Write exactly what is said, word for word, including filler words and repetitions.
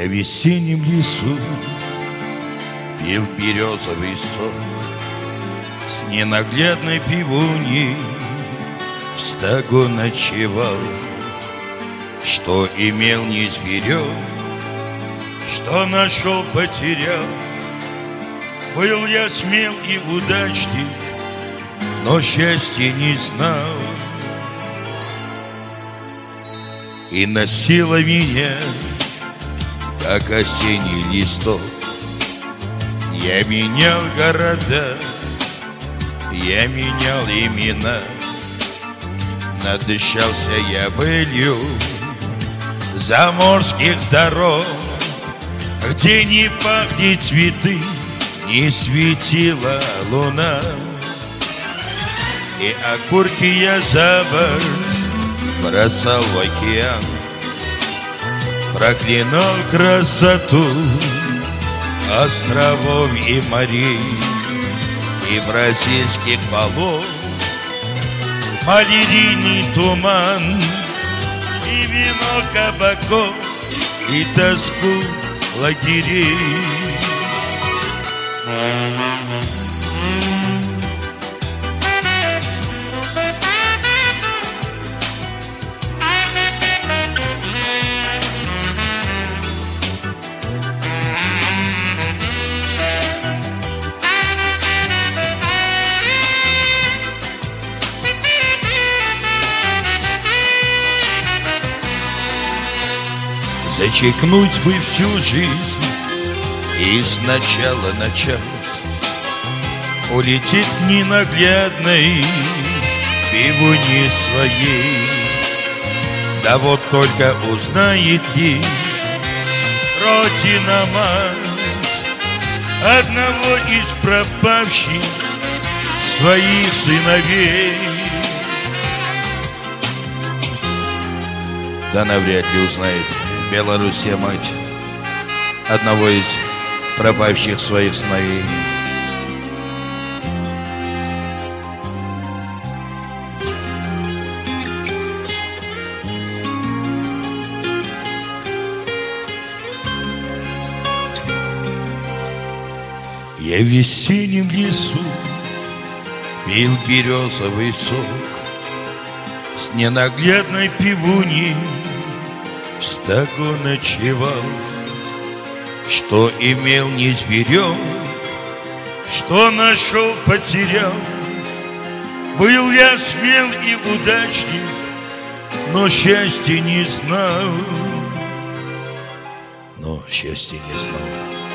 Я в весеннем лесу пил березовый сок с ненаглядной пивуньей, в стогу ночевал. Что имел, не сберег, что нашел, потерял. Был я смел и удачлив, но счастья не знал. И носила меня, как осенний листок. Я менял города, я менял имена. Надышался я былью заморских дорог, где не пахнет цветы, не светила луна. И окурки я за борт бросал в океан, проклинал красоту островов и морей, и бразильских полов, малярийный туман, и вино кабаков, и тоску лагерей. Зачекнуть бы всю жизнь и сначала начать, улететь к ненаглядной пивуне своей. Да вот только узнает ли родина мать одного из пропавших своих сыновей. Да навряд ли узнает Белоруссия мать одного из пропавших своих сыновей. Я в весеннем лесу пил березовый сок с ненаглядной пивуньей, в стогу ночевал. Что имел, не сберег, что нашел, потерял. Был я смел и удачлив, но счастья не знал. Но счастья не знал.